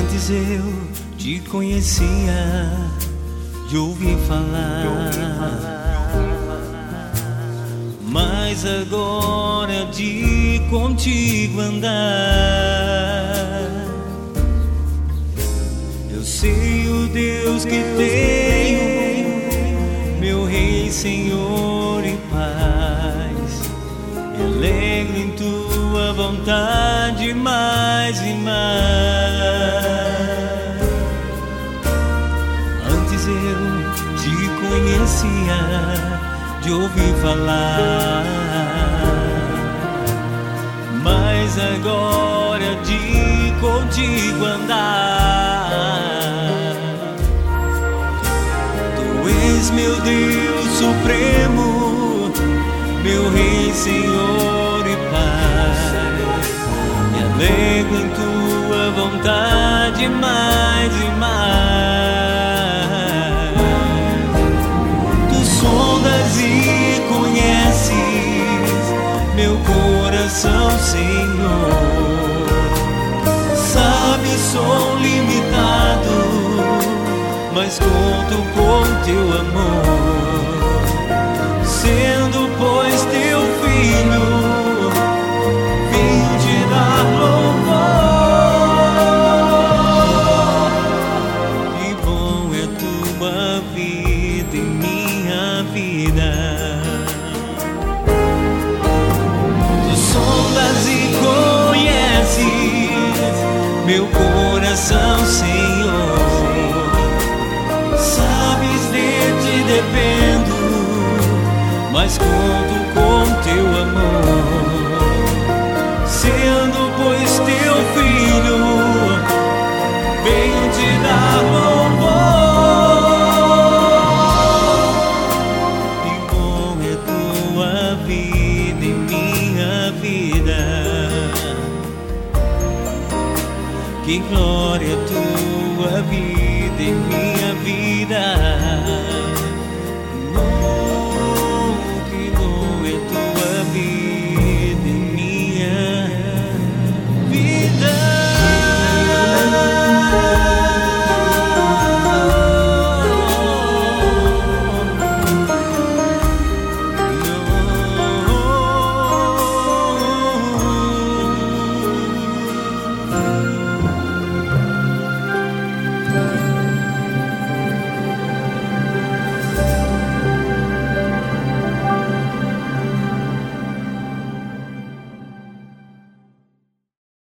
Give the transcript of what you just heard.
Antes eu te conhecia, de ouvir falar, mas agora de contigo andar, eu sei o Deus que tenho, meu Rei, Senhor e paz. Me alegro em tua vontade mais e mais. Antes eu te conhecia, de ouvir falar, mas agora de contigo andar. Tu és meu Deus supremo, meu Rei, Senhor e paz. Me alegro em tua vontade mais e mais. Tu sondas e conheces meu coração, Senhor. Sabe, sou limitado, mas conto com teu amor. Sendo, pois, teu filho, vim te dar louvor. Que bom é tua vida em minha vida. Tu sondas e conheces meu coração, Senhor. Sabes, de ti dependo, mas conto com teu amor. Sendo, pois, teu filho, venho te dar louvor. Que bom é tua vida em minha vida. Que glória é tua vida em minha vida.